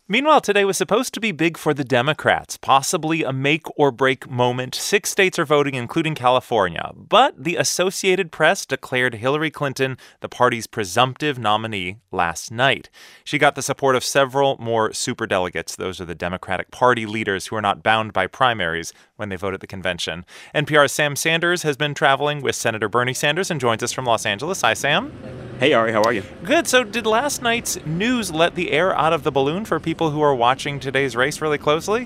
Meanwhile, today was supposed to be big for the Democrats, possibly a make-or-break moment. 6 states are voting, including California. But the Associated Press declared Hillary Clinton the party's presumptive nominee last night. She got the support of several more superdelegates. Those are the Democratic Party leaders who are not bound by primaries when they vote at the convention. NPR's Sam Sanders has been traveling with Senator Bernie Sanders and joins us from Los Angeles. Hi, Sam. Hey, Ari, how are you? Good. So did last night's news let the air out of the balloon for people who are watching today's race really closely?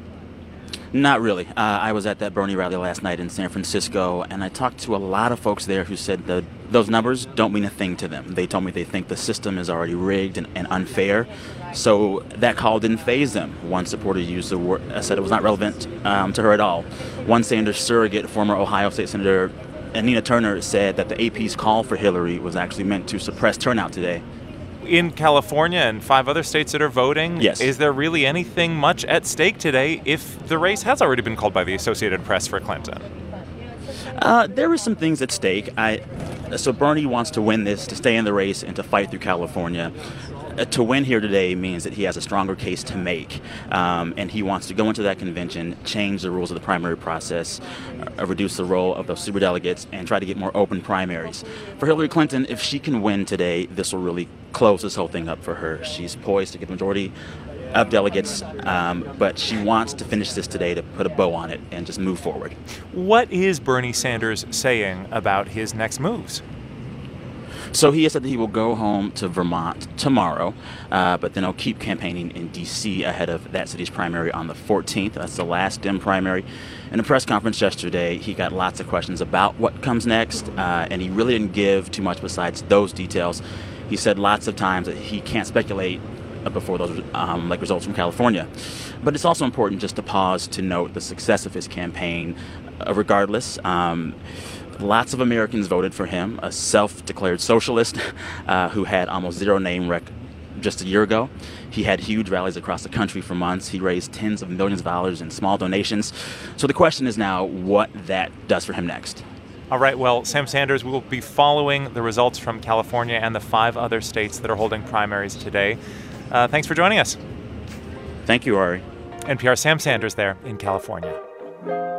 Not really. I was at that Bernie rally last night in San Francisco, and I talked to a lot of folks there who said that those numbers don't mean a thing to them. They told me they think the system is already rigged and unfair, so that call didn't faze them. One supporter used the word, said it was not relevant to her at all. One Sanders surrogate, former Ohio State Senator Nina Turner, said that the AP's call for Hillary was actually meant to suppress turnout today. In California and 5 other states that are voting, yes. Is there really anything much at stake today if the race has already been called by the Associated Press for Clinton? There are some things at stake. So Bernie wants to win this, to stay in the race, and to fight through California. To win here today means that he has a stronger case to make, and he wants to go into that convention, change the rules of the primary process, reduce the role of those superdelegates, and try to get more open primaries. For Hillary Clinton, if she can win today, this will really close this whole thing up for her. She's poised to get the majority of delegates, but she wants to finish this today to put a bow on it and just move forward. What is Bernie Sanders saying about his next moves? So he has said that he will go home to Vermont tomorrow, but then he'll keep campaigning in D.C. ahead of that city's primary on the 14th. That's the last Dem primary. In a press conference yesterday, he got lots of questions about what comes next, and he really didn't give too much besides those details. He said lots of times that he can't speculate before those results from California. But it's also important just to pause to note the success of his campaign regardless. Lots of Americans voted for him, a self-declared socialist who had almost zero name rec just a year ago. He had huge rallies across the country for months. He raised tens of millions of dollars in small donations. So the question is now what that does for him next. All right, well, Sam Sanders will be following the results from California and the 5 other states that are holding primaries today. Thanks for joining us. Thank you, Ari. NPR Sam Sanders there in California.